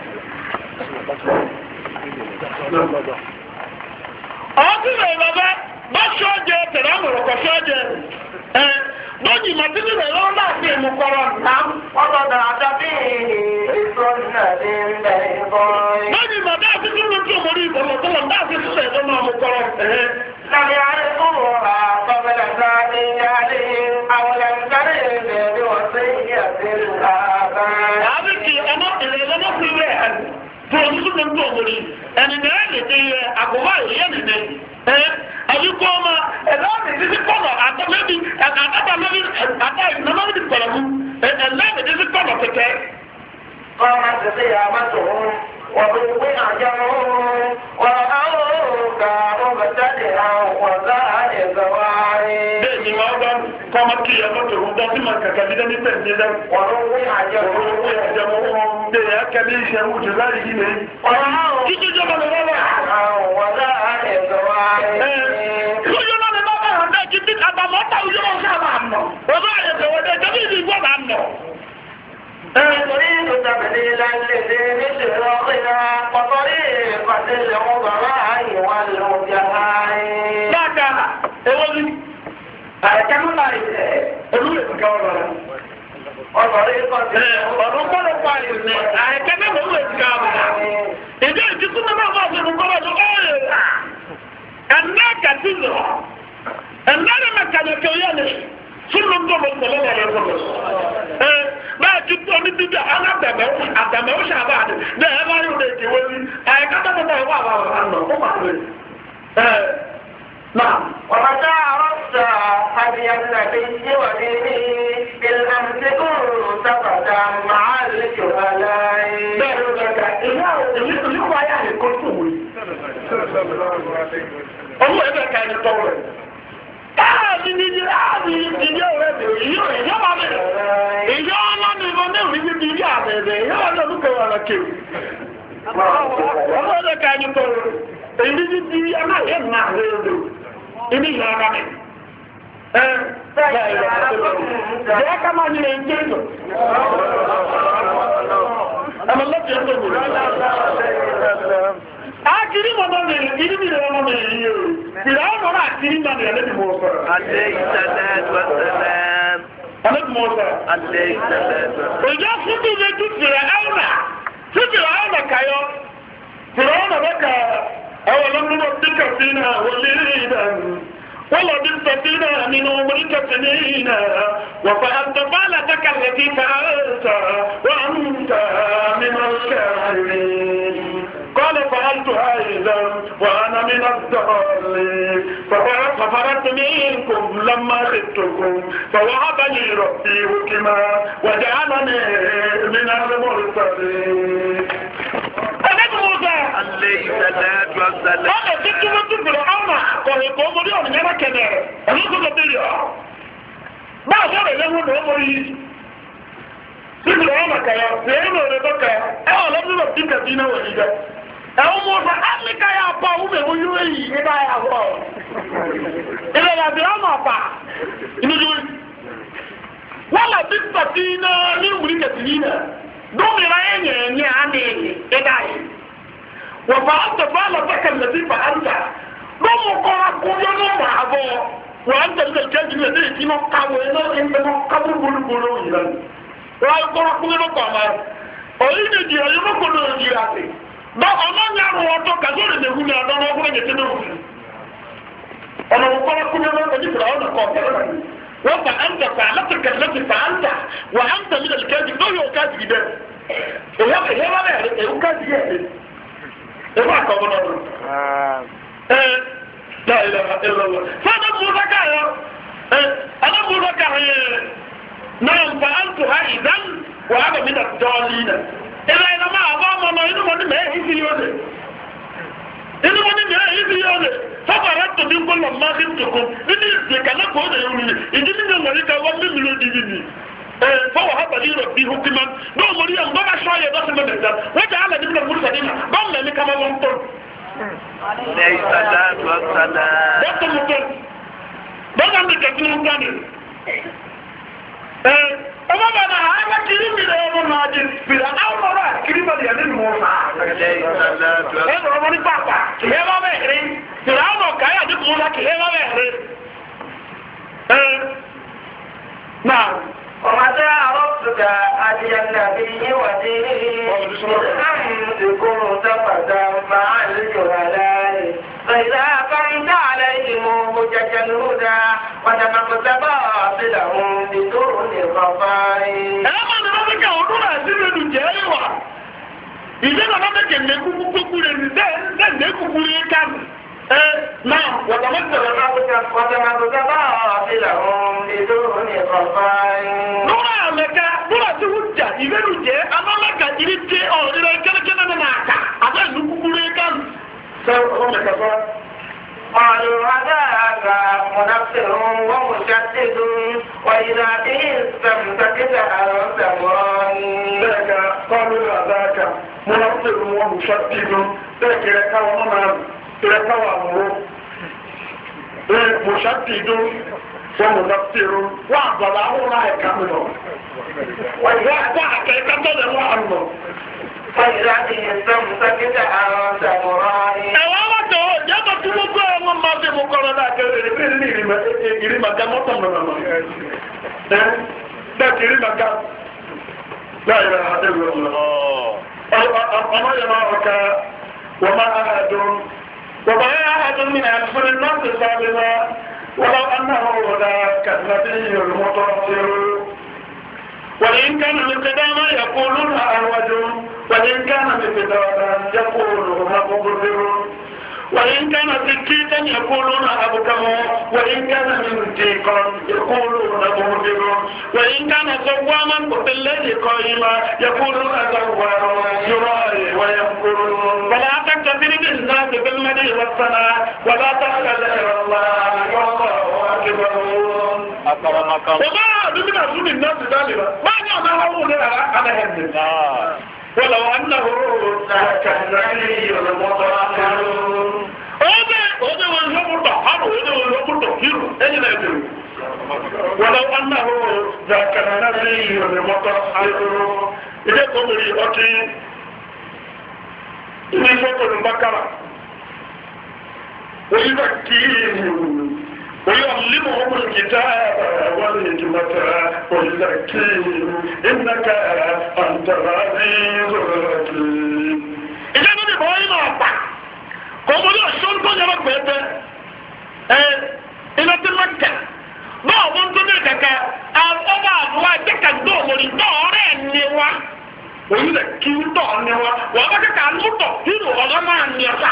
ọdún rẹ̀ bàbá bá ṣọ́jẹ́ tẹ̀lé àmọ̀rọ̀ kọ̀ ṣọ́jẹ́ lójì màtílì rẹ̀ lọ́wọ́ náà sí èmù kọ́rọ̀ náà وصدعت فيه بسنة بيضاء. lójì màdá sí kí ló tí o mọ̀rí ìbọ̀lọ̀ tó lọ bá sí sílẹ̀ tó máa mú kọ́rọ̀ لم يعرفوها قبل ذلك عليهم أو لم ترد بوصية الآباء. àbí kí ọmọ ìrẹ̀ lọ́mọ sí rẹ̀ tó ń súnmọ́ tó mọ̀rí ẹni náà lè ti yẹ àgọ́wà ìyẹn nìyẹn àbíkú ọmọ ẹ̀dá mi ti ti kọ́nà àtàlẹ́bí àtàlẹ́bí àtàlẹ́bí kọ̀lọ̀ mú ẹ̀dá mi ti ti kọ́nà kẹ̀kẹ́. قامت قيامتهم وضوء أجرهم ورأوك مبتدئا وذلك واعي. bẹ́ẹ̀ni wàá bá kọ́mọ kí ẹ̀fọ́ tó ń bọ́ sí màá kàkà bí dání pẹ̀lú ẹ̀dá. وضوء أجرهم bẹ́ẹ̀ akẹ́lẹ́ iṣẹ́ wùdú láyé yìí lẹ́yìn. títí jọba lè wọ́wọ́. وذلك واعي. lójú náà ni bàbá rẹ̀ bẹ́ẹ̀ jí bí àbàmọ́ta ojú wọn sábà nọ. ọba àyẹ̀fẹ̀ wọlé jẹ́bí ìdí ìgbọ́ bá nọ. تريد تبديلا لدين شراطنا وطريقة العظماء والوجهاء. Bákan ewé ní àìkánú náà ilẹ̀ olú lè fìkà ọ̀rọ̀ rẹ̀. وطريقة ọ̀rọ̀ gbọ́dọ̀ pa ìrìn àìkánú ló lè fìkà ọ̀rọ̀ rẹ̀. ìdí ìdíkú náà máa fi gbọ́dọ̀ tó ọ̀rẹ́ rà. ẹ̀nà kàtí lọ ẹ̀nà rẹ̀ mẹ́kànlẹ̀kẹ̀ yẹn ni sínú gbọ́dọ̀ gbọ́dọ̀ rẹ̀ gbọ́dọ̀. báyìí tí tó ní bíbí àdàmẹ́wò ṣàbáàdì bẹ́ẹ̀ ẹ bá yóò lè kéwé ní àìkánú náà wà wà نعم. ومتى عرفت هدي النبي ودينه بالأمس كنت فتى مع الجهلاء. ọmọ ẹgbẹ́ ká ẹni tọ́wọ́ rẹ̀ káàdì níbi láàbì ìdílé ọ̀rẹ́ bẹ̀rẹ̀ ìyọ́ máa bẹ̀rẹ̀ ìyọ́ ọlọ́ni ìbọn ní òrí níbi ilé àbẹ̀rẹ̀ ìyọ́ ọlọ́ni olùkọ́ wà kéwì ọmọ ẹgbẹ́ ká ẹni tọ́wọ́ rẹ̀ èyí ní bí aláyé máa rẹ̀ rẹ̀ ibi ìyọ́ ọ̀rọ̀ mi bẹ́ẹ̀ ká máa nílẹ̀ ń jẹ́ ìlọ ẹmọ lọ́pì ẹgbẹ́ akiri mọ̀mọ́ mi ìdí mi rẹ̀ ọmọ mi yìí o ìrẹ̀ ọmọ náà kiri mọ̀ ní ẹlẹ́bí mọ̀ ọ̀fẹ́ Alẹ́ ìṣẹ̀lẹ̀ wọ́sẹ̀lẹ̀. ẹlẹ́bí mọ̀ ọ̀fẹ́ Alẹ́ ìṣẹ̀lẹ̀ wọ́sẹ̀lẹ̀. ìjọ fúnbí mi tún fìrẹ̀ ẹ̀wọ̀nà tún fìrẹ̀ ẹ̀wọ̀nà kayọ fìrẹ̀ ẹ̀wọ̀nà bẹ́ka ẹ̀wọ̀n lọ́mọdé bí kàfínà wọlé ìdánù ولبثت فينا من عمرك سنين وفعلت فعلتك التي فعلت وأنت من الكافرين قال فعلتها إذا وأنا من الضالين ففررت منكم لما خفتكم فوهب لي ربي حكما وجعلني من المرسلين Alẹ́ ìṣẹ̀lẹ̀ wọ́sẹ̀lẹ̀. ọ̀nà tí kí wọ́n tún bẹ̀rẹ̀ ọ̀nà kọ̀ọ̀kọ̀ ọmọdé ọ̀nà yẹn kẹ̀lẹ̀ ọ̀nà tó lọ bẹ̀rẹ̀ ọ̀ báà sọ̀rọ̀ lẹ́wọ́n ní ọmọ yìí tí bẹ̀rẹ̀ ọ̀nà kẹ̀yọ̀ lẹ́yìn náà rẹ̀ bọ́kẹ̀ ẹ̀ ọ̀nà tó lọ bí kẹ̀bí náà wọ̀ nígbà ẹ̀wọ̀n mọ̀ fún áfíríkà yà pa ọmọ ẹ̀wọ̀ yóò yìí nígbà yà wọ̀ ilẹ̀ làbí ọmọ ọ̀pá ìníjú wọ́n lọ bí pàtí náà ní ìwúrí kẹ̀sì yìí náà gómìnà ẹ̀yẹ̀ ní àmì ẹ̀dá yìí وفعلت فعلتك التي فعلت نمقى كل معه وأنت الكلب الذي يتنقى وينقى بلبلو إلى ويقول كل قمر وإن جاء يقول جاءتي ما أمان يروى كذول نقول أنا ما أقول نتنوه أنا أقول كل ما تجي في الأرض قابل وفأنت فعلتك التي فعلت وأنت من الكاذب لا يوكاذب ده هو كاذب ẹgbẹ́ àkọ́kọ́ náà láìláà ẹlọ́wọ́ fọ́nà múlùkà yọ ẹ̀nà múlùkà yẹ náà ń fa àǹtò ha ìdán wà á bẹ̀mí nà dọ́ọ̀lì nà ilẹ̀ ìlà máa bá ọmọ náà inú wọn ni mẹ́rin sí yóò lè inú wọn ni mẹ́rin sí yóò lè fọ́nà rẹ̀ tó bí ń gbọ́nà máa fi ń tòkó nínú ìgbèkà náà kò ó lè yóò lè ìdí nínú ìwọ̀n níta wọ́n mímú ló di nìyí فوهب لي ربي حكما دو مريم بما شويه بس من ده وجعل من المرسلين ضل لي كما وانتم عليه الصلاة والسلام بطل مطل بطل مكتنين كامل أما بنا هذا كريم من أول ناجل بلا أول مرة كريم من يمين موسى عليه الصلاة والسلام هذا رماني بابا كيما بهرين فرعون كايا دي موسى كيما بهرين نعم ومتى ربك هدي النبي ودينه أن كنت فتى مع الجهلاء فإذا كنت عليهم حجج الهدى ونمقت باطلهم بدون خفاء أما نمسك أولونا سيدنا جايوا إذا نمسك نكوكو كوري كان نعم ونمقت باطلهم بدون خفاء نورا لك نورا سهوجة إذا نجي أما لك إذا أو إذا كان ناكا أما نكوكو كان قالوا هذاك منفر ومشدد وإذا به استمسكت أنت مراني ذاك قالوا هذاك منفر ومشدد ذاك لك ومنام لك وأمره مشدد ومنفر وعضله لا يكمله وإذا كان وعنه فإذا به استمسكت أنت مراني Yàtọ̀ tí mo gbọ́ ọmọ máa fi mú kọ́rọ̀ láàkẹ́rẹ́ rẹ̀ ní ìrìnmàgá mọ́tọ̀ mọ̀nàmọ̀. Bẹ́ẹ̀kì ìrìnmàgá láìrẹ̀ àdẹ́rẹ̀ ọmọ yẹn máa ọ̀ká wọ́n máa àádùn. Wọ́n máa àádùn ní àfúrin náà ti sáré wá wọ́n lọ annáhùn wọ́dá kàtàkì ìrìnmọ́tọ̀ وإن كان مقداما يقولون أهوج وإن كان مقداما يقولون مقبضر وإن كان سكيتا يقولون أبكم وإن كان منتيقا يقولون مهدر وإن كان صواما بالليل قائما يقولون زوار يرائي ويمكر فلا تكتفر بالناس بالمدي والثناء ولا تخجل إلى الله والله أكبر وما من أسود الناس ذلك ما يعمل أقول أنا هندل ولو أنه كان لي المطهر هذا والهم الطهر هذا والهم الطهير أين يدري ولو أنه ذاك النبي المطهر إذا قمري أتي إني فقر البكرة ويزكيهم ويعلمهم الكتاب والحكمة ويزكيهم إنك أنت العزيز الحكيم إذا نبي بوين أبا كمولي أشون كون يبقى بيته إلى تمكة ما أظن تدرك أبا أبوا جكا دومولي دورين نوا ويزكيهم دورين نوا وأبا كالمطو هيرو أغمان نوا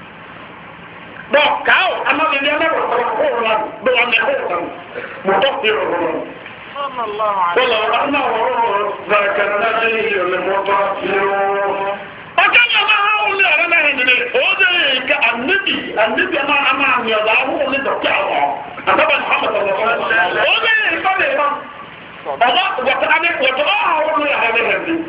Bọ̀káò, amábìnrin ẹlẹ́wọ̀n ọ̀rọ̀ bí wọ́n mẹ́kọ̀ọ́ mọ̀tọ́ ìrọ̀rọ̀. Bọ́lá aláwọ̀ bàkàrà ní ìrọ̀lẹ́mọ́tọ́ ìrọ̀rọ̀. Ọjọ́ ni a máa hàn ní ọ̀rẹ́ mẹ́rin nílé, ó jẹ́ ìkẹ́ àníbì a máa ní ọ̀dá àwọn onídọ̀kẹ́ àwọ̀. Àbábà ní ọmọ tọ̀lọ̀ ó jẹ́ ìkọ́ lè rán. Ọ̀dọ́ wọ̀tọ́ àwọn olóyè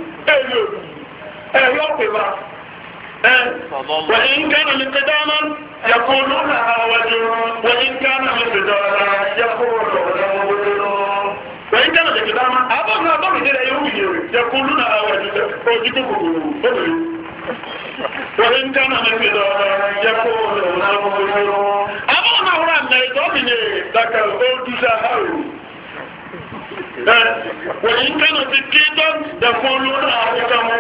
وإن كان مقداما يقولون أهوج وإن كان مقداما يقولون مبدل وإن كان مقداما أبونا بمدر يومي يقولون أهوج وإن كان مقداما يقولون مبدل أبونا هنا يتوبني ذاك الأولد سهل وإن كان سكيتا يقولون أحكم